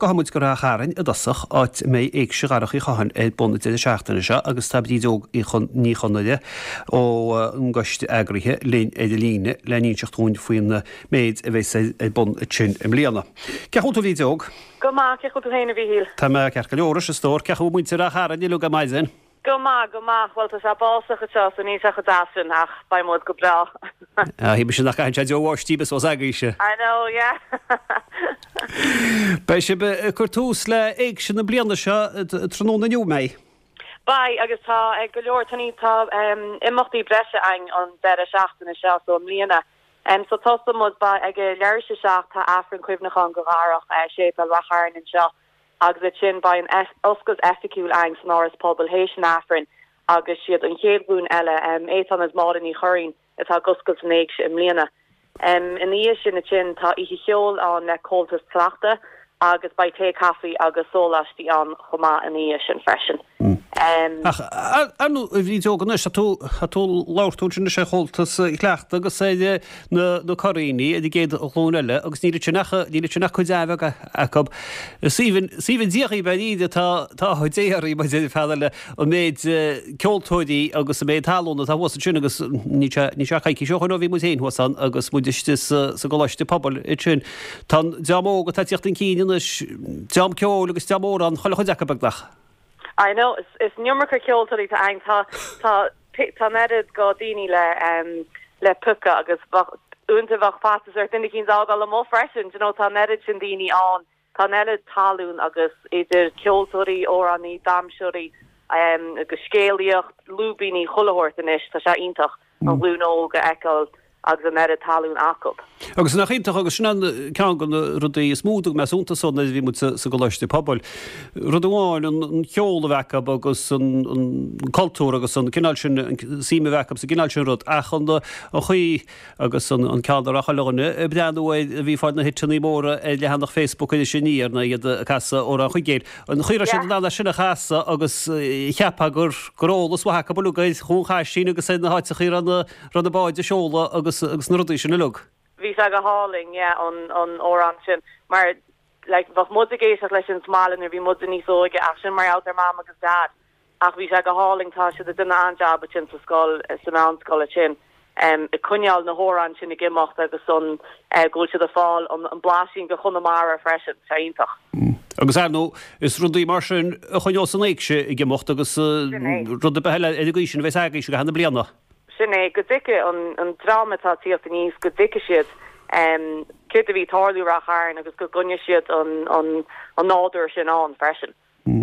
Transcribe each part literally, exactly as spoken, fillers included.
gohamúid go ra charan a dasach áit mé éag se garach í chahan é bonna de seachtainna se agus tabdídóg í chun ní chonaide ó an goiste agrithe lin é de líne lenín seachtún faoin méid a bheits é bon a tsin im líana. Ceachú tú vídeog? Go má ceachú tú héna bhí híl. Tá me ceach go leoras a stór ceachú muinte ra charan í lu go maidin. Go má go má bhil tá se básacha teo san níos a chudásin ach ba mód go bra. Hí be sin nach caiint deohhairtíbas ó agaise. I know, yeah. Bei sé be chuirtús le éag sin na bliana se tróna nniu méid. Bai agus tá ag go leor taní tá imachtaí breise ein an deire seachtainna se so mlíana. Um, so tosa mud ba ag leir se seach tá afran cuimhnachán go gharach sé fel rachairn an seo. agus a sin ba an oscos ethicúil ein san áras pobl héisian afrin agus siad an chéadbún eile um, étan as mád in í choirín atá goscos an éig im mlíana. Um, in í sin na sin tá i cheol an le coltas tlachta agus ba té caffi agus sólastí an chomá in í sin freisin. Mm. Um, Ach, anu bhí jogan is tú láirtú sin sé holtas i chleachta agus é na choíní a géad lúile agus ní ní nach chu déh a síhann díochaí be íide tá chuidéirí ba dé feile ó méid ceoltóidí agus a méid talúna tá bhsa sin agus ní se caiici seochain ó bhí mu éonhuasan agus muidiriste sa goláiste pobl i sin tá deamóga tá tíocht an cíine deam ceol agus deamóra an chola chuideach bagdach. I know it's it's numeric kiltally to ein ta ta ta netted go dini le um le puka agus unte vach passes er thin kins all gal mo freshen you know ta netted dini on ta netted talún agus either kilturi or an ni damshuri um agus scaliocht lubini chollehortenish ta sha intach an lúnolga ekel agus an netted talún akop. Agus nach intach agus sin cean go rudí smúdach me únta sonna bhí mu sa goláiste pobl. Rudháin an cheola bhecab agus an cultúr agus an cinál sin síime bhecab sa cinál sin rud a chun a chuí agus an ceadar a chailena breanú a bhí fáid na hitteanna móra le hanach Facebook idir sin níar na iad a casa ó an chuigéir. An chuir sin ná sinna chasa agus cheappa gur gorólas bhacha bolúgaid chun cháis sin agus é na háit a chuir an rud a báid a seola agus agus na rudí sin na lug. Ví ag a háling yeah, on on óran sin mar like was mudgéis leis an smalin er vi mud ní sóige a sin mar out er mam agus dad ach ví ag a háling tá se duna anjab sin sa skol san anskol sin um e kunjal na hóran sin i gimocht agus son uh, go se de fall an an blasing go chonamara freschen seintach. Mm. Agus nó is rudí mar sin a chuo san éigse i gimocht agus uh, rud a behelle education bheits aige se hanna blianana. Sinné go dicke an an dramatá tíocht an níos go dicke siad um kid a bhí tarlú racharn agus go gunne siad an an an nádur sin an freisin.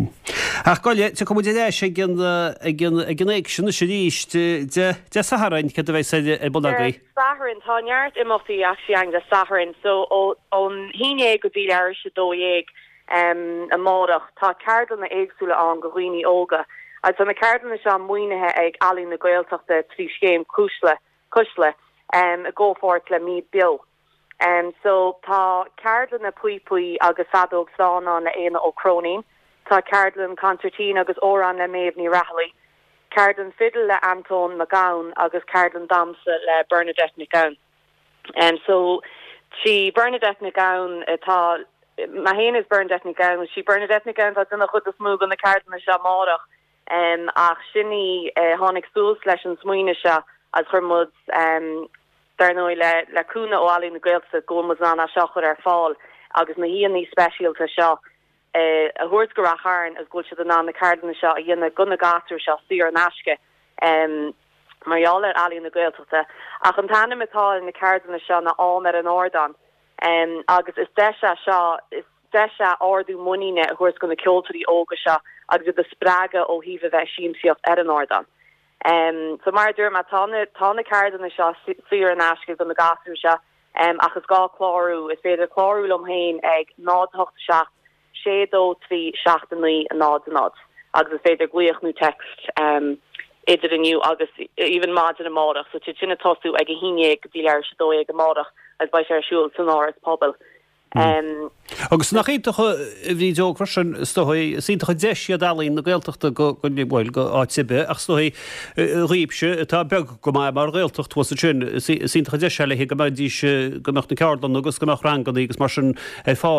Ach goile te kom dé sé gin gin gin éig sinna sé ríist de de Saharain ce bheith sé e bonagaí. Saharin táart imachtaí actually de Saharin so ó an híine go dtí air se dóéig um a mádach tá cardan na éagsúla an go rií óga. Als an na cardan se muoinethe ag alín na gailteachta trí scéim cisle cisle um, a ggófort le mí bil. Um, so tá cardan na puipuí agus sadóg sána na éana ó cronín, tá cardan concertina agus óran le méobh ní rahallí, cardan fiddle le Anton McGowan agus cardan damsa le Bernadette McGowan. Um, so she Bernadette McGowan tá ma héana is Bernadette McGowan, she Bernadette McGowan tá duna chud a smúg an na cardan na se mádach. Um, ach sinní uh, hánig súls leis an smuoine se as chumud um, darnói le leúna ó alí na gailsa gomas an a seachar ar fáil agus na híanaí speisialta seo uh, a thuirt go racharn as gúil se an ná na cardanna seo a dhéanana gona gasú seo siar an asce um, marall ar alí na gailteachta ach an tanna metá na cardanna seo na am ar an ordan um, agus is de seo is de ordú muíine a thuirt gona ceoltarí óga seo agus de spraga ó híh bheith síimsíocht ar an ordan. Um, so mar dúr má tána tána cardanna seo siar an asce go na gasú se um, agus gá chlárú is féidir chlárú am héin ag nádhocht seach sédó trí seachtaí a nád a nád agus is féidir gluoichnú text um, idir aniu agus even mád an mádach so tu sinna tosú ag a híine go dtí leir se dó ag a mádach as ba sé siúil san áras pobl. Um, agus nach ítacha bhí deog farsin stoí síntacha deisi dalín na gailteachta go go bhil go áitibe ach stoí ríbse tá beg go mai mar réiltecht was sin síntacha deisi le go mai dís goach na ceardan agus goach rangan agus mar sin é fáil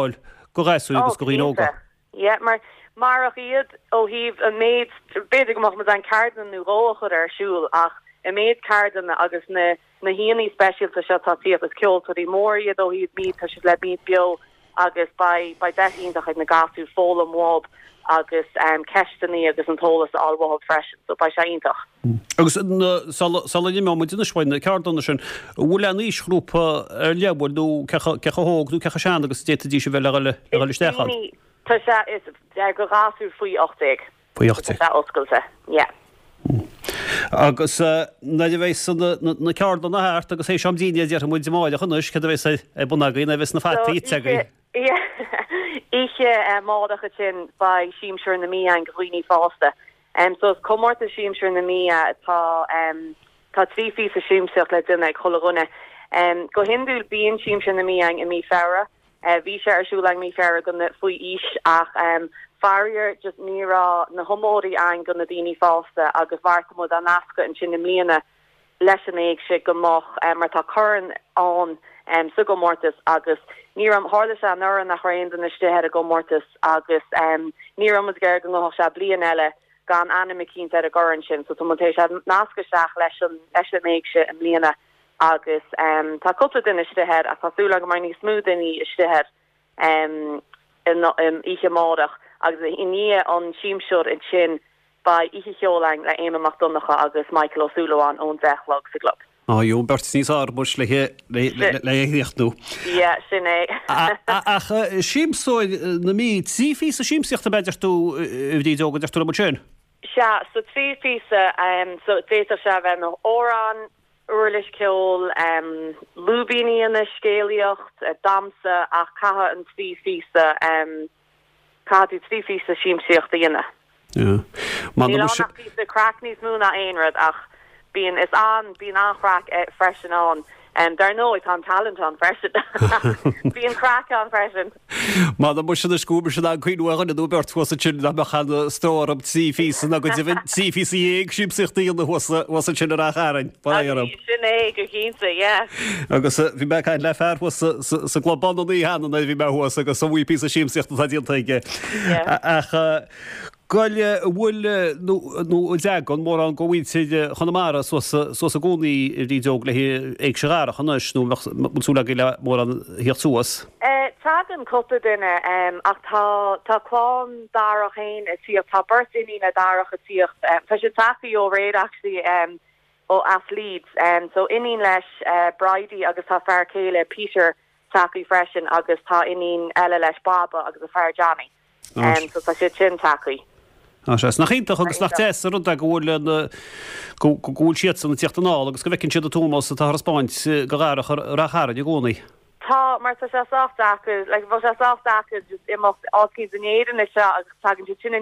go raisú agus go ríóga. Ja, maar marach iad ó híh a méid beidir go mo an cardan nó róchar arsúl ach a méid cardan agus na na híanaí specialta se tátíí agus ceol í mór iad ó híad míid tá si le míid bio agus ba ba deíach ag na gasú fóla mób agus um, cestanní agus an tólas allhá freisin, so ba seintach. Agus sal mé duna swainine ceardanna sin bhfuil an níos grúpa ar lebhil nó cecha hóg nó cecha sean agus détadí se bheile le stechad. Tá se is go gasú faoi ochtaigh. Faoi ochtaigh. Oscailte, ja. Agus na bhééis na ceardan na háart agus é seamdíine dear muid máide chunus ce bhééis é bunagaí na bheits na fataí tegaí. Ihe mádacha sin ba síimseir na mí an gohuioine fásta. Um, so is commórta síimseir na mí tá um, tá trí fís a síimseach le duna ag cholarúna. Um, go hinúil bíon síimseir na mí an i mí fearra, bhí sé arsúla mí fearra gona faoi is ach um, farrier just nírá na homóí an gona daoine fásta agus bhartamód an nasca an sin na mlíana leis an éag se gomach um, mar tá churann an um, su go mórtas agus níram hála se an nuair nach raon an istéhead a go mórtas agus um, níram is ggéir go nach se blian eile gan anime cín a goran sin, so tumontéis se nasca seach leis an leis an éag se an mlíana agus um, tá cota den istéhead a táúla go mar ní smúd in istéhead um, in, in ihe mádach agus iní an síimseúr in sin ba ihe cheolaing le éime McDonnacha agus Michael O'Sullivan ón dechlog sa glub. Ah, jú, bert níos arbus le éíochtú. Ja, sin é. Ach síimsóid na mí tí fís a síimsíocht a beidir tú bhdí dógad ar tú am sin? Se, so trí físa, so détar se bheith nó órán, uirlis ceol, um, lúbíní in na scéaliocht, damsa ach caha an trí físa, um, cadú trí físa síimsíocht a dhéine. Ja. Ní lánach físa crack níos múna éonrad ach bíon is an bíon anchrack uh, freisin an. Um, dar nó it an talent an freisin. Bíon crack an freisin. Má da muisi na scúbar sin an cuiinúáin a dúbert was a sin na mechan stór am tí fís na go tí fís í éag síimsíocht íonna was a sin ar a chárain. Sin é go cínta, yeah. Agus bhí me cain le fear was sa globban í hanan a bhí me huas agus sa bhí pí a síimsíocht a díontaige. Ach Goile bhfuil nó deag an mór an gohhaid chunamara so a gcónaí rídóg le ag serára chanis nó súla le mór an hiartsúas? Tá an cotta duine ach tá chlán darach hain a tíocht tá burt iní na darach a tíocht. Tá sé taí ó réad actually ó athletes, so iní leis Brady agus tá fear céile Peter taí freisin agus tá iní eile leis Baba agus a fear Johnny. So tá sé sin taí. nach intach agus nach test rud a gohfuil gúil siad san tíochttaná agus go bhecinn siad a Thomas a tá Spáint go rách rachara i gcónaí. Tá mar tá sé sáachtacha le bh sé sáachtacha just imacht ácí den éan se agus tagann si sinna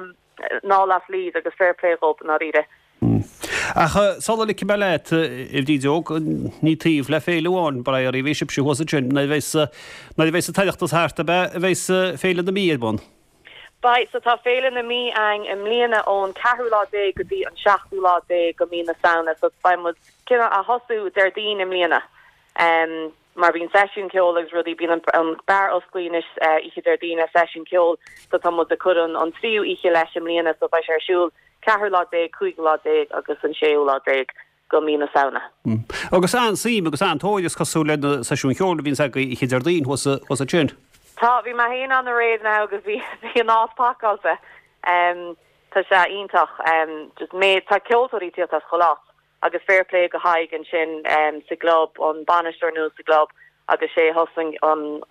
ná las líd agus fairplay-op na riide. Ach sala le cibelét i bhdíideog ní tíomh le féileháin bara ar i bhéisip si hosa sin na bhéis a taileachtas háirta be bhéis féile na míad bon. Bai, so tá féile na mí ang im líana ón ceathrú lá dé go dtí an seachtú lá dé go mí na saona, so ba mu cinna a hosú der dín im líana. Um, mar bhín sesiún ceol agus rudí bín an bear osclínis ihe der dín a sesiún ceol, so tá mu a chudan an tríú ihe leis im líana, so ba sé arsúil ceathrú lá dé, chuig lá dé agus an séú lá dé go mí na saona. Agus an sim agus an tóidir cosú le na sesiún ceol bhín sa ihe der dín was a sin. Tá bhí mar héana an na réad ná agus bhí bhí an áspááilta tá sé ionintach just méid tá ceoltóirí tíocht as cholás agus fairplay go haig an sin sa glob an banisteir nó sa glob agus sé hosing an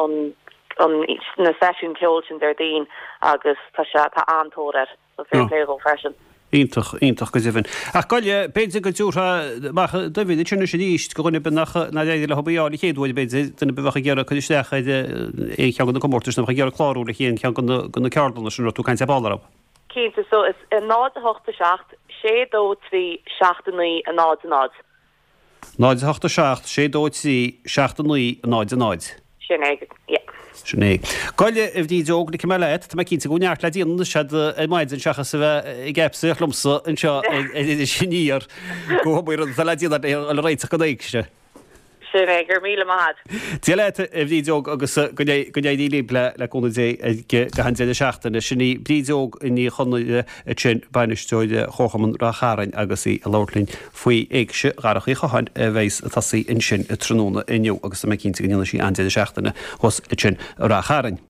na sesiún ceol sin der dín agus tá sé tá antóir so fairplay go freisin. Ítach ítach go sibhann. Ach goile béidir go dúra David sinna sé díist go gunna nach na éidir le hobbáil chéadhid béidir duna bhecha gearra chu istecha é chean na commórtas na gearra chláú le chéan chean gona ceardanna sin tú caiint bálarab. Cínta so is a nád a hochta seacht sé dó trí seachtaí a nád a nád. Náid a hochta seacht sé dó trí seachtaí a náid a náid. Sin é, yeah. Sinné. Goile a bhdí deog na ciméleit, tá cinnta gúneart le díonna sead maidid an seachas i gcepsa chlumsa an seo sinníar go bhfuir an le díad a réiteach go éigse. sinna gur míle maid. Tí le a bhrídóg agus go dí le leúna dé go han de seachtainna sinní brídóg in ní chuna sin bainisteide chochaman ra chárain agus í a láirlín faoi éagse garach í chaáin a bhééis tasaí in sin tróna inniu agus me cinnta gnína sí an de seachtainna hos sin ra chárain.